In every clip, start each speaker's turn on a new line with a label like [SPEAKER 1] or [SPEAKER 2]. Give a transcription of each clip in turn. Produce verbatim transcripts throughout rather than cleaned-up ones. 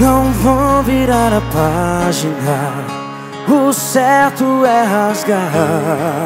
[SPEAKER 1] Não vou virar a página, o certo é rasgar.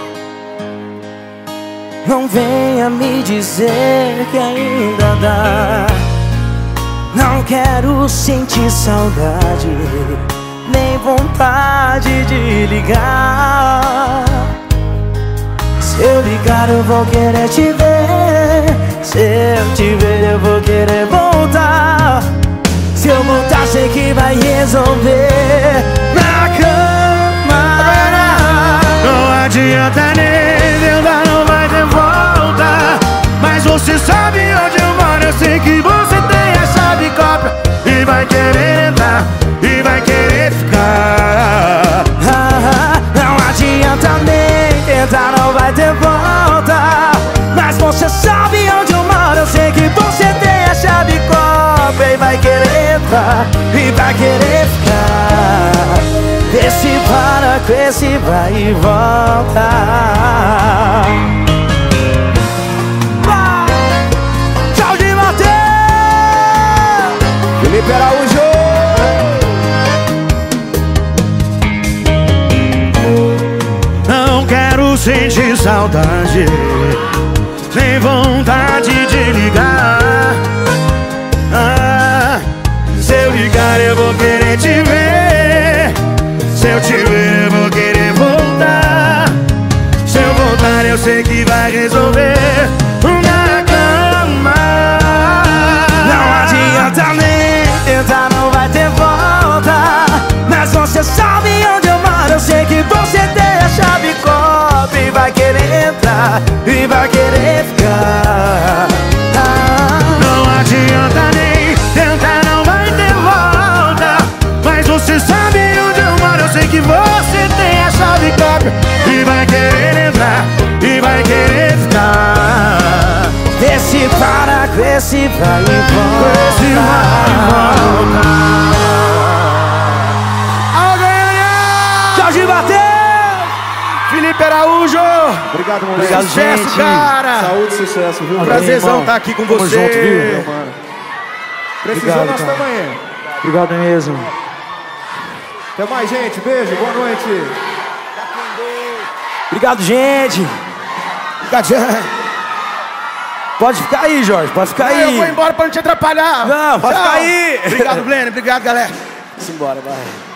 [SPEAKER 1] Não venha me dizer que ainda dá. Não quero sentir saudade, nem vontade de ligar. Se eu ligar eu vou querer te ver, se eu te ver eu vou querer voltar. Se eu voltar sei que vai resolver na cama.
[SPEAKER 2] Não adianta nem tentar, não vai ter volta. Mas você sabe onde eu moro, eu sei que você tem a chave cópia. E vai querer entrar, e vai querer ficar.
[SPEAKER 1] Não adianta nem tentar, não vai ter volta. Mas você sabe onde eu moro, eu sei que você tem a chave cópia. E vai querer entrar, e vai querer ficar. Vê se para com esse vai e volta. Tchau de Mateus!
[SPEAKER 3] Felipe Araújo!
[SPEAKER 2] Não quero sentir saudade, nem vontade de ligar. Ah, se eu ligar eu vou querer te ver, se eu te ver eu vou querer voltar. Se eu voltar eu sei que vai resolver na cama.
[SPEAKER 1] Não adianta nem tentar, não vai ter volta. Mas você sabe onde eu moro, eu sei que você tem a chave cópia. E vai querer entrar, e vai querer ficar.
[SPEAKER 2] Não adianta nem tentar, não vai ter volta. Mas você sabe onde eu moro, eu sei que você tem a chave cópia. E vai querer entrar, e vai querer ficar.
[SPEAKER 1] Vê se para com esse vai e volta.
[SPEAKER 2] Esse vai e volta.
[SPEAKER 1] Tchau de Mateus!
[SPEAKER 2] Felipe Araújo!
[SPEAKER 3] Obrigado, moleque.
[SPEAKER 1] Obrigado,
[SPEAKER 2] Sucesso,
[SPEAKER 1] gente.
[SPEAKER 2] cara!
[SPEAKER 3] Saúde e sucesso, viu?
[SPEAKER 2] Prazerzão estar aqui com
[SPEAKER 1] Tamo
[SPEAKER 2] você.
[SPEAKER 1] junto, viu, meu
[SPEAKER 3] mano. Precisou,
[SPEAKER 1] Obrigado,
[SPEAKER 3] nós
[SPEAKER 1] cara.
[SPEAKER 3] estamos aí.
[SPEAKER 1] Obrigado mesmo.
[SPEAKER 3] Até mais, gente. Beijo, boa noite.
[SPEAKER 1] Obrigado, gente. Pode ficar aí, Jorge, pode ficar aí.
[SPEAKER 2] Eu vou embora pra não te atrapalhar.
[SPEAKER 1] Não, pode
[SPEAKER 2] Tchau.
[SPEAKER 1] ficar aí.
[SPEAKER 2] Obrigado, Blene. Obrigado, galera.
[SPEAKER 1] Simbora, vai.